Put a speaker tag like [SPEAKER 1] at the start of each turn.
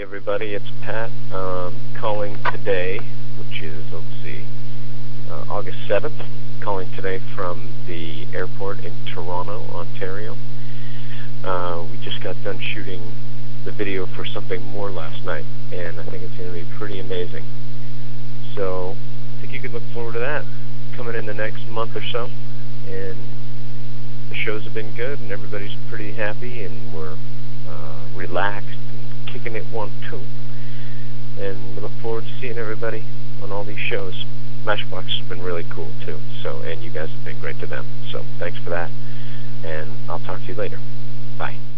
[SPEAKER 1] everybody, it's Pat calling today, which is, let's see, August 7th, calling today from the airport in Toronto, Ontario. We just got done shooting the video for Something More last night, and I think it's going to be pretty amazing. So I think you could look forward to that coming in the next month or so. And the shows have been good, and everybody's pretty happy, and we're relaxed and kicking it 1-2. And we look forward to seeing everybody on all these shows. Smashbox has been really cool too. So, and you guys have been great to them. So thanks for that, and I'll talk to you later. Bye.